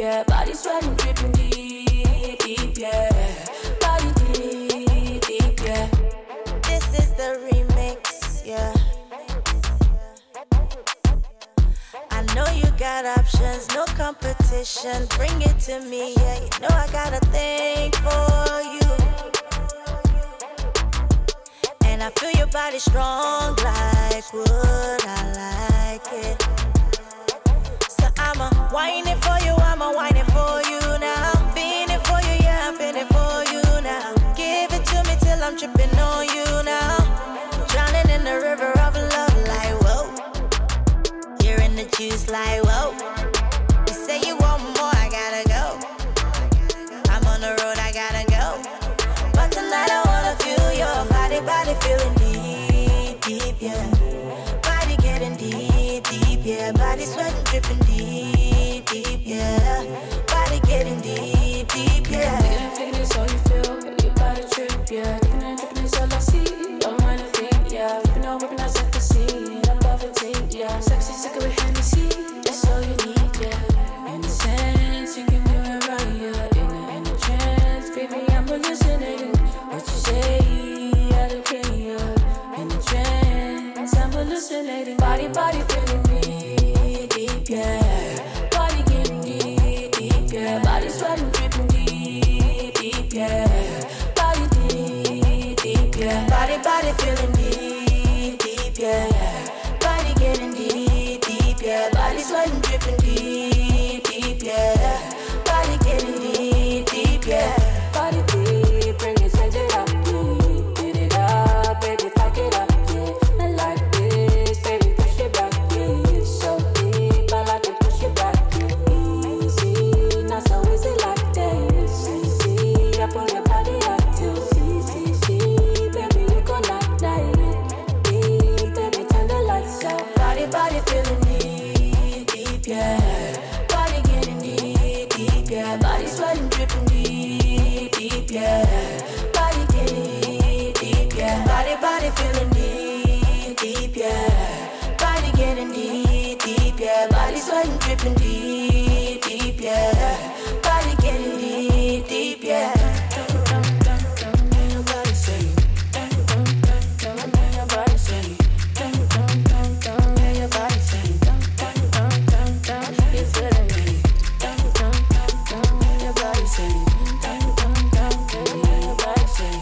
yeah. Body sweating, dripping deep, deep, yeah. Body deep, deep, yeah. This is the remix, yeah. I know you got options, no competition. Bring it to me, yeah. You know I got a thing for you. And I feel your body strong like wood, I like it. So I'ma whine it for you, I'ma whine it for you now. Feeling it for you, yeah, I'm feeling for you now. Give it to me till I'm tripping on you now. Drowning in the river of love like whoa. You're in the juice like whoa. You say you want more, I gotta go. I'm on the road, I gotta go. But tonight I wanna feel your body, body feeling deep, deep, yeah. Body getting deep, deep, yeah. Body sweating, dripping deep, deep, yeah. Body getting deep, deep, yeah. Thinking it's all you feel, your body trip, yeah. Dripping is all I see, don't wanna think, yeah. Whipping out ecstasy, I'm buffeting, yeah. Sexy, sick of Hennessy, that's all you need, yeah. In a sense, you can do it right, yeah. In a trance, baby, I'm hallucinating. What you say, I don't care, yeah. In a trance, I'm hallucinating. Body, body feeling me, deep, yeah. Body getting deep, deep, yeah. Body sweating, dripping deep, deep, yeah. Body deep, deep, yeah. Body, body feeling deep, deep, yeah. Body getting deep, deep, yeah. Body sweating, dripping deep, deep, yeah. Body getting deep, deep, yeah. Body deep, bring it, change it up, yeah. Get it up, baby, fuck it up, yeah. I like this, baby, push it back, yeah. It's so deep, I like to push it back, yeah. Easy, not so easy like this. Easy, I pull your body up too. See, baby, you go knock that, deep, baby, turn the lights out. Body, body feeling deep, deep, yeah. Body getting deep, deep, yeah. Body sweating, dripping deep, deep, yeah. Body deep, deep, yeah. Body, body feeling deep, deep, yeah. Body getting deep, deep, yeah. Body sweating, dripping deep, deep, yeah. Body getting deep, deep, yeah. Your body say, your body say, your body say, you feeling me? Your body say, your body say,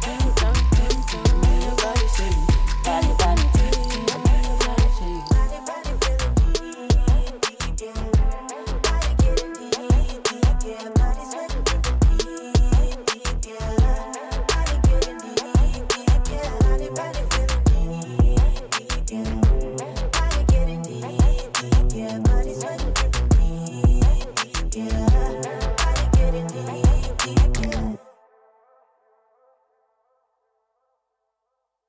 your body say, body, body, your body say. Body, body feeling deep, deep, yeah. Body getting deep, deep, yeah. Body sweating, dripping deep, deep, yeah. Body getting deep, deep, yeah. Body, body feeling deep, deep, yeah. Body getting deep, deep, yeah.